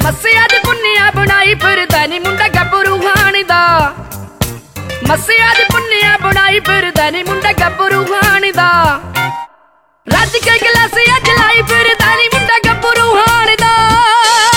ਮੱਸਿਆ ਦੀ ਪੁੰਨਿਆ ਬਣਾਈ ਫਿਰਦਾ ਨੀ ਮੁੰਡਾ ਗੱਭਰੂ ਖਾਣ ਦਾ। ਮੱਸਿਆ ਦੀ ਪੁੰਨਿਆ ਬਣਾਈ ਫਿਰਦਾ ਨੀ ਮੁੰਡਾ ਗੱਭਰੂ ਖਾਣ ਦਾ। ਰੱਜ ਕੇ ਗਲਾਸੀਆਂ ਜਲਾਈ ਫਿਰਦਾ ਨੀ ਮੁੰਡਾ ਗੱਭਰੂ ਖਾਣ ਦਾ।